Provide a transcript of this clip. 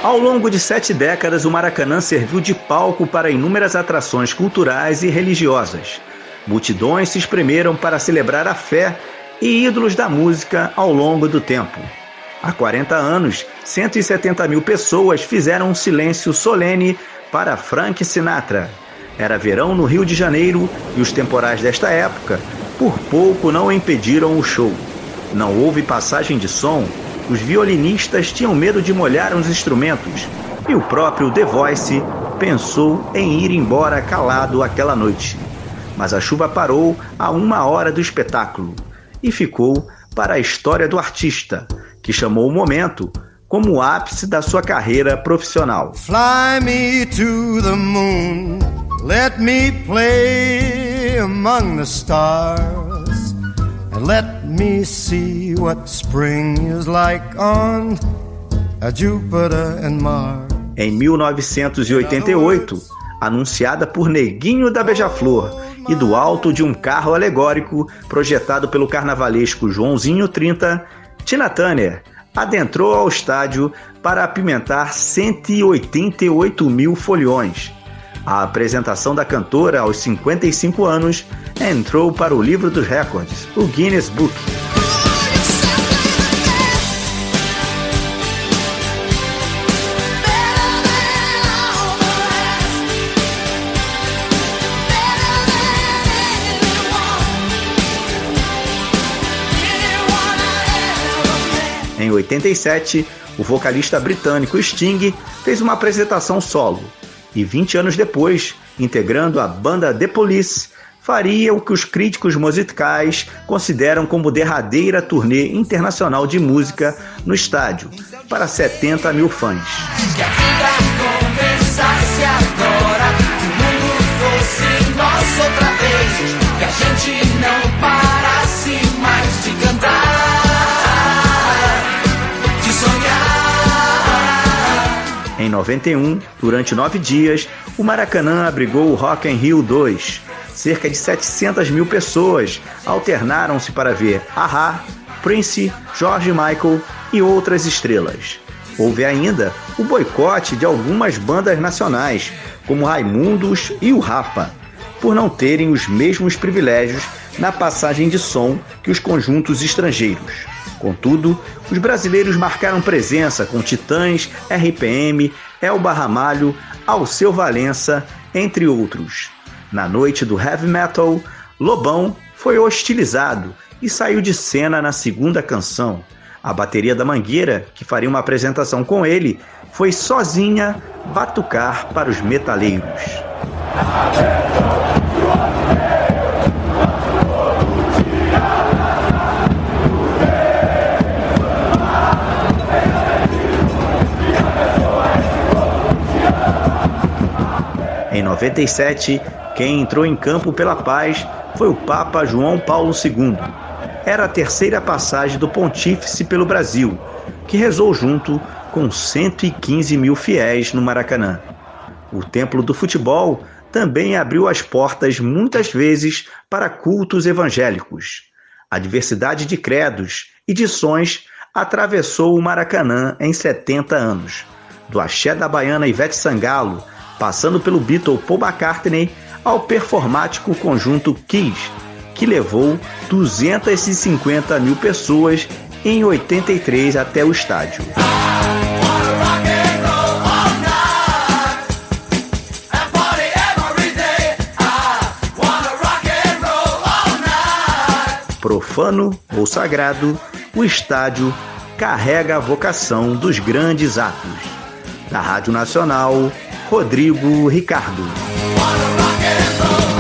Ao longo de 7 décadas, o Maracanã serviu de palco para inúmeras atrações culturais e religiosas. Multidões se espremeram para celebrar a fé e ídolos da música ao longo do tempo. Há 40 anos, 170 mil pessoas fizeram um silêncio solene para Frank Sinatra. Era verão no Rio de Janeiro e os temporais desta época, por pouco, não impediram o show. Não houve passagem de som, os violinistas tinham medo de molhar os instrumentos e o próprio The Voice pensou em ir embora calado aquela noite. Mas a chuva parou a 1 hora do espetáculo e ficou para a história do artista, que chamou o momento como o ápice da sua carreira profissional. Fly me to the moon, let me play among the stars, and let me see what spring is like on Jupiter and Mars. Em 1988, anunciada por Neguinho da Beija-Flor e do alto de um carro alegórico projetado pelo carnavalesco Joãozinho 30, Tina Turner adentrou ao estádio para apimentar 188 mil foliões. A apresentação da cantora aos 55 anos entrou para o livro dos recordes, o Guinness Book. Em 87, o vocalista britânico Sting fez uma apresentação solo e 20 anos depois, integrando a banda The Police, faria o que os críticos musicais consideram como derradeira turnê internacional de música no estádio, para 70 mil fãs. Que a vida conversasse agora, que o mundo fosse nosso outra vez, que a gente não parasse mais de cantar. Em 91, durante 9 dias, o Maracanã abrigou o Rock in Rio 2. Cerca de 700 mil pessoas alternaram-se para ver A.H., Prince, George Michael e outras estrelas. Houve ainda o boicote de algumas bandas nacionais, como Raimundos e o Rapa, por não terem os mesmos privilégios na passagem de som que os conjuntos estrangeiros. Contudo, os brasileiros marcaram presença com Titãs, RPM, Elba Ramalho, Alceu Valença, entre outros. Na noite do heavy metal, Lobão foi hostilizado e saiu de cena na segunda canção. A bateria da Mangueira, que faria uma apresentação com ele, foi sozinha batucar para os metaleiros. Em 97, quem entrou em campo pela paz foi o Papa João Paulo II. Era a terceira passagem do Pontífice pelo Brasil, que rezou junto com 115 mil fiéis no Maracanã. O Templo do Futebol também abriu as portas muitas vezes para cultos evangélicos. A diversidade de credos e de sons atravessou o Maracanã em 70 anos. Do axé da baiana Ivete Sangalo, passando pelo Beatle Paul McCartney, ao performático conjunto Kiss, que levou 250 mil pessoas em 83 até o estádio. Profano ou sagrado, o estádio carrega a vocação dos grandes atos. Da Rádio Nacional, Rodrigo Ricardo.